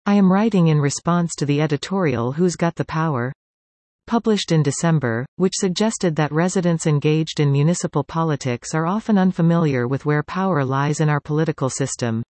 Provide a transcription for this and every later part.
I am writing in response to the editorial Who's Got the Power? Published in December, which suggested that residents engaged in municipal politics are often unfamiliar with where power lies in our political system.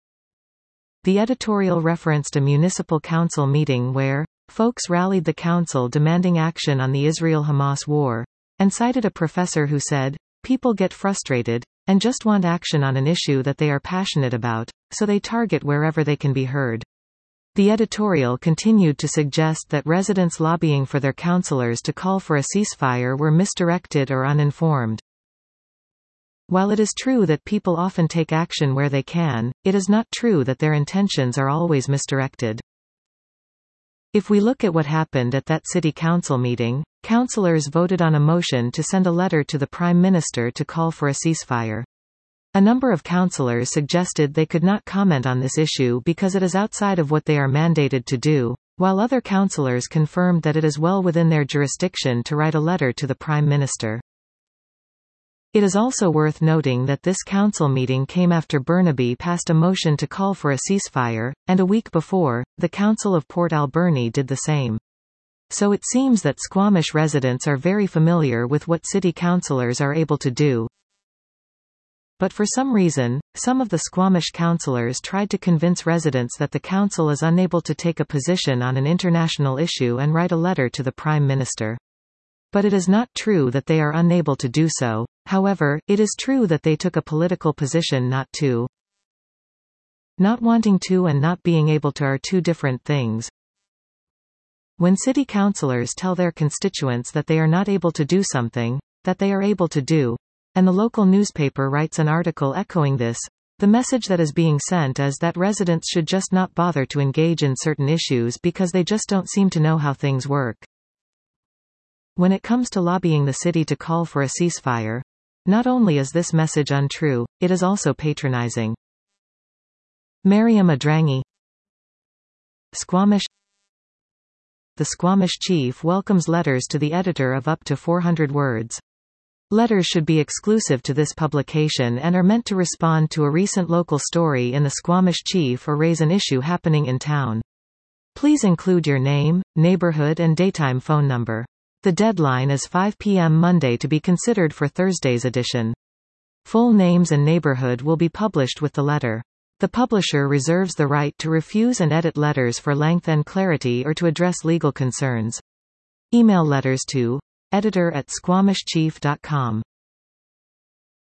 The editorial referenced a municipal council meeting where folks rallied the council demanding action on the Israel-Hamas war, and cited a professor who said, "People get frustrated, and just want action on an issue that they are passionate about, so they target wherever they can be heard." The editorial continued to suggest that residents lobbying for their councillors to call for a ceasefire were misdirected or uninformed. While it is true that people often take action where they can, it is not true that their intentions are always misdirected. If we look at what happened at that city council meeting, councillors voted on a motion to send a letter to the Prime Minister to call for a ceasefire. A number of councillors suggested they could not comment on this issue because it is outside of what they are mandated to do, while other councillors confirmed that it is well within their jurisdiction to write a letter to the Prime Minister. It is also worth noting that this council meeting came after Burnaby passed a motion to call for a ceasefire, and a week before, the Council of Port Alberni did the same. So it seems that Squamish residents are very familiar with what city councillors are able to do. But for some reason, some of the Squamish councillors tried to convince residents that the council is unable to take a position on an international issue and write a letter to the Prime Minister. But it is not true that they are unable to do so. However, it is true that they took a political position not to. Not wanting to and not being able to are two different things. When city councillors tell their constituents that they are not able to do something, that they are able to do, and the local newspaper writes an article echoing this, the message that is being sent is that residents should just not bother to engage in certain issues because they just don't seem to know how things work. When it comes to lobbying the city to call for a ceasefire, not only is this message untrue, it is also patronizing. Mariam Adrangi. Squamish. The Squamish chief welcomes letters to the editor of up to 400 words. Letters should be exclusive to this publication and are meant to respond to a recent local story in the Squamish Chief or raise an issue happening in town. Please include your name, neighborhood and daytime phone number. The deadline is 5 p.m. Monday to be considered for Thursday's edition. Full names and neighborhood will be published with the letter. The publisher reserves the right to refuse and edit letters for length and clarity or to address legal concerns. Email letters to editor@squamishchief.com.